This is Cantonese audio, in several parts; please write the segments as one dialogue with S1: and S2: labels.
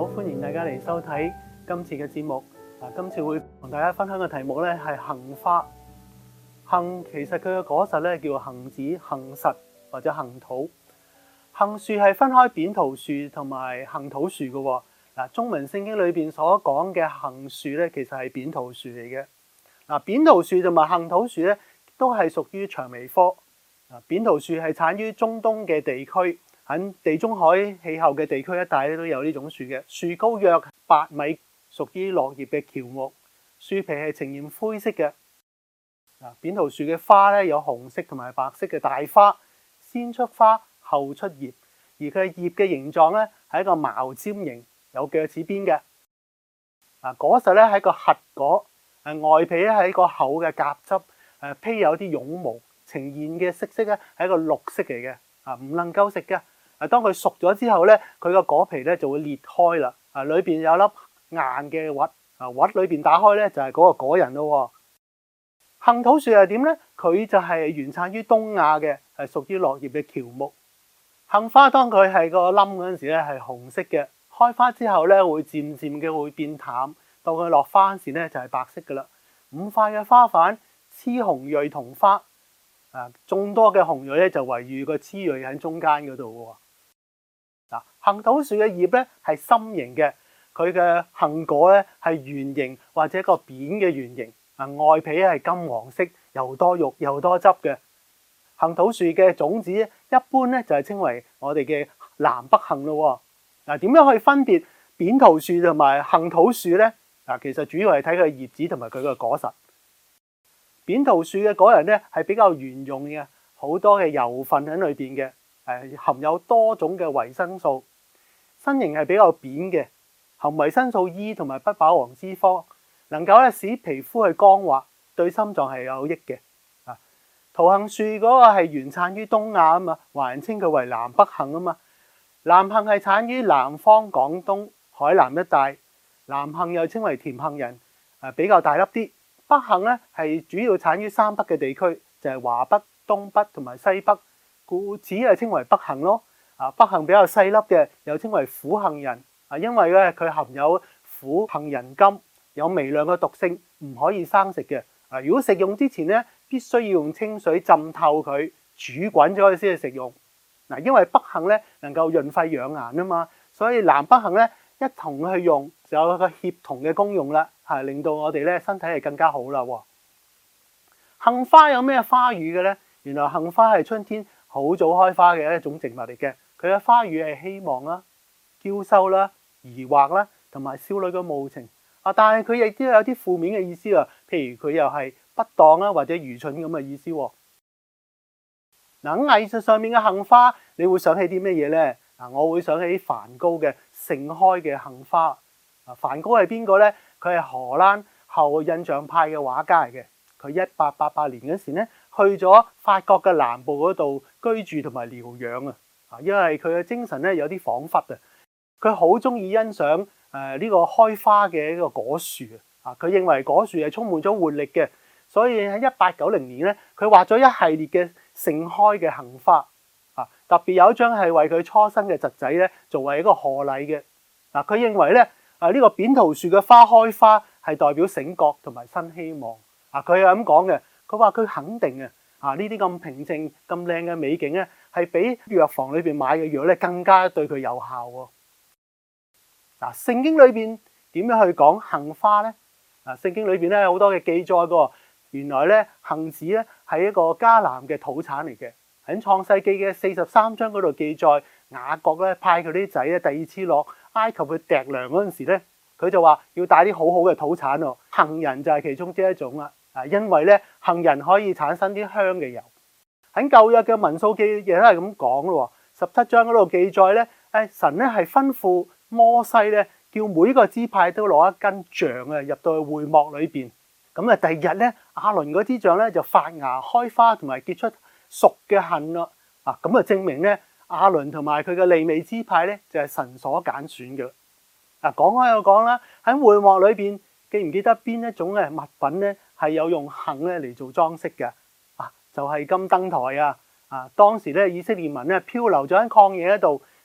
S1: 好，歡迎大家嚟收睇今次嘅節目。今次會同大家分享嘅題目咧係杏花。杏其實佢嘅果實咧叫杏子、杏實或者杏桃。杏樹係分開扁桃樹同埋杏桃樹嘅。中文聖經裏邊所講嘅杏樹咧，其實係扁桃樹嚟嘅。扁桃樹同埋杏桃樹咧都係屬於薔薇科。扁桃樹係產於中東嘅地區。喺地中海氣候嘅地區一帶咧都有呢種樹嘅，樹高約8米，屬於落葉嘅喬木，樹皮係呈現灰色嘅。扁桃樹嘅花咧有紅色同埋白色嘅大花，先出花後出葉，而佢嘅葉嘅形狀咧係一個矛尖形，有鋸齒邊嘅。果實咧係一個核果，外皮咧係一個厚嘅夾汁，披有啲絨毛，呈現嘅色咧係一個綠色嚟嘅，唔能夠食嘅。當佢熟咗之後咧，佢個果皮咧就會裂開啦。裏邊有粒硬嘅核，核裏邊打開咧就係嗰個果仁咯。杏桃樹係點咧？佢就係原產於東亞嘅，係屬於落葉嘅喬木。杏花當佢係個冧嗰陣時咧係紅色嘅，開花之後咧會漸漸嘅會變淡，到佢落花時咧就係白色噶啦。5塊嘅花瓣雌雄蕊同花，眾多嘅雄蕊咧就圍住個雌蕊喺中間嗰度喎。杏桃樹嘅葉咧係心形嘅，佢嘅杏果咧係圓形或者一個扁嘅圓形，外皮係金黃色，又多肉又多汁嘅。杏桃樹嘅種子一般咧就係稱為我哋嘅南北杏咯。點樣去分別扁桃樹同埋杏桃樹咧？其實主要係睇佢嘅葉子同埋佢嘅果實。扁桃樹嘅果仁咧係比較圓潤嘅，好多嘅油分喺裏邊嘅，含有多種嘅維生素。身形係比較扁嘅，含維生素 E 同埋不飽和脂肪，能夠使皮膚去光滑，對心臟係有益嘅。桃杏樹嗰個係原產於東亞啊嘛，華人稱佢為南北杏啊嘛。南杏係產於南方廣東海南一帶，南杏又稱為甜杏仁，比較大粒啲。北杏咧係主要產於三北嘅地區，就係華北、東北同埋西北，故此係稱為北杏咯。北杏比較細粒嘅，又稱為苦杏仁，因為咧佢含有苦杏仁苷，有微量嘅毒性，唔可以生食嘅。如果食用之前咧，必須要用清水浸透佢，煮滾咗佢先至食用。因為北杏咧能夠潤肺養顏啊嘛，所以南北杏咧一同去用，就有一個協同嘅功用啦，令到我哋咧身體係更加好啦。杏花有咩花語嘅咧？原來杏花係春天好早開花嘅一種植物嚟嘅。佢嘅花語係希望啦、嬌羞啦、疑惑啦，同埋少女嘅慕情。但係佢亦都有啲負面嘅意思啊，譬如佢又係不當啦，或者愚蠢咁嘅意思。喺藝術上面嘅杏花，你會想起啲咩嘢咧？我會想起梵高嘅盛開嘅杏花。梵高係邊個咧？佢係荷蘭後印象派嘅畫家嚟嘅。佢1888年嗰時咧，去咗法國嘅南部嗰度居住同埋療養啊。因為佢嘅精神咧有啲恍惚啊，佢好中意欣賞呢個開花嘅一個果樹啊。佢認為果樹係充滿咗活力嘅，所以喺1890年咧，佢畫咗一系列嘅盛開嘅杏花啊。特別有一張係為佢初生嘅侄仔咧作為一個賀禮嘅。佢認為咧呢個扁桃樹嘅花開花係代表醒覺同埋新希望啊。佢係咁講嘅，佢話佢肯定呢啲咁平靜咁靚嘅美景咧，係比藥房裏邊買嘅藥咧更加對佢有效喎。聖經裏邊點樣去講杏花咧？聖經裏邊咧好多嘅記載嘅。原來咧杏子咧係一個迦南嘅土產嚟嘅。喺創世記嘅43章嗰度記載，雅各咧派佢啲仔咧第二次落埃及去糴糧嗰陣時咧，佢就話要帶啲好好嘅土產喎。杏仁就係其中之一種啦。因為咧杏仁可以產生啲香嘅油。喺舊約嘅民數記亦都係咁講咯。17章嗰度記載咧，神咧係吩咐摩西咧，叫每一個支派都攞一根杖入到去會幕裏邊。咁第二日咧，亞倫嗰支杖咧就發芽開花同埋結出熟嘅杏咯。咁證明咧亞倫同埋佢嘅利未支派咧就係神所揀選嘅。講開又講啦，喺會幕裏邊記唔記得邊一種嘅物品咧係有用杏咧嚟做裝飾嘅？就係金燈台啊！當時咧以色列民咧漂流咗喺曠野嗰度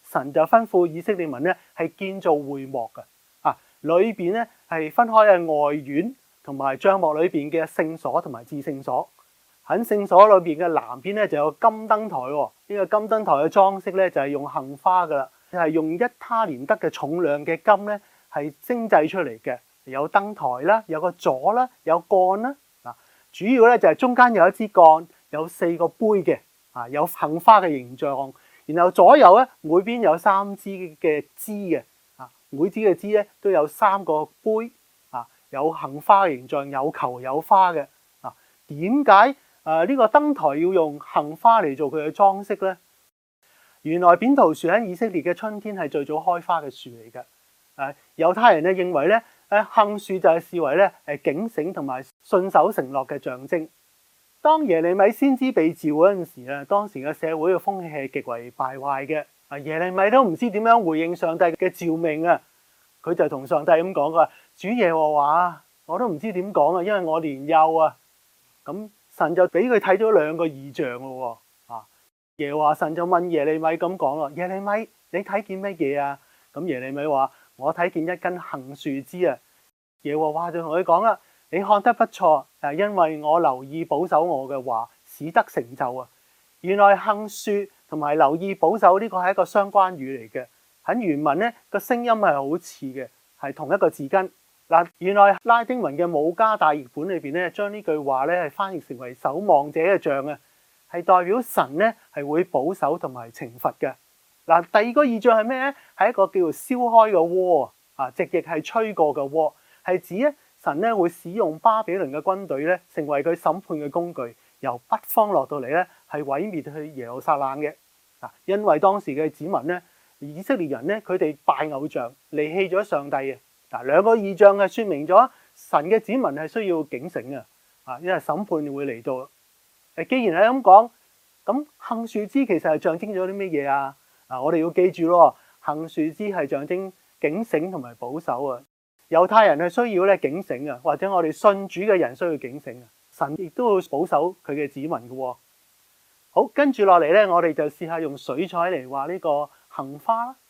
S1: 神就吩咐以色列民咧係建造會幕嘅。裏邊咧係分開嘅外院同埋帳幕裏邊嘅聖所同埋至聖所。喺聖所裏邊嘅南邊咧就有金燈台喎。呢個金燈台嘅裝飾咧就係用杏花噶啦，係用1他連得嘅重量嘅金咧係精製出嚟嘅。有燈台啦，有個座啦，有桿啦。主要咧就係中間有一支桿，有4個杯嘅，有杏花嘅形狀。然後左右咧每邊有3支嘅枝嘅。每支嘅枝咧都有3個杯，有杏花嘅形狀，有球有花嘅。點解呢個燈台要用杏花嚟做佢嘅裝飾咧？原來扁桃樹喺以色列嘅春天係最早開花嘅樹嚟嘅。猶太人咧認為咧，杏樹就係視為咧警醒同埋信守承諾嘅象徵。當耶利米先知被召嗰陣時咧，當時嘅社會嘅風氣係極為敗壞嘅。耶利米都唔知點樣回應上帝嘅召命啊！佢就同上帝咁講：佢話主耶和華，我都唔知點講啊，因為我年幼啊。咁神就俾佢睇咗2個異象咯。耶和華神就問耶利米咁講咯：耶利米，你睇見乜嘢啊？咁耶利米話：我睇見一根杏樹枝啊！耶和華就同佢講啦：你看得不錯，因為我留意保守我嘅話，使得成就啊！原來杏樹同埋留意保守呢個係一個相關語嚟嘅。喺原文咧個聲音係好似嘅，係同一個字根。原來拉丁文嘅母加大譯本裏邊咧，將呢句話咧係翻譯成為守望者嘅杖啊，係代表神咧係會保守同埋懲罰嘅。第二個異象係咩咧？係一個叫做燒開嘅鍋啊，直譯係吹過嘅鍋，係指咧神咧會使用巴比倫嘅軍隊咧，成為佢審判嘅工具，由北方落到嚟咧係毀滅去耶路撒冷嘅。因為當時嘅子民咧，以色列人咧，佢哋拜偶像，離棄咗上帝嘅。2個異象係說明咗神嘅子民係需要警醒啊！因為審判會嚟到。既然係咁講，咁杏樹枝其實係象徵咗啲乜嘢啊？我哋要記住咯，杏樹枝係象徵警醒同埋保守啊。猶太人係需要咧警醒啊，或者我哋信主嘅人需要警醒啊。神亦都會保守佢嘅子民嘅。好，跟住落嚟咧，我哋就試下用水彩嚟畫呢個杏花啦。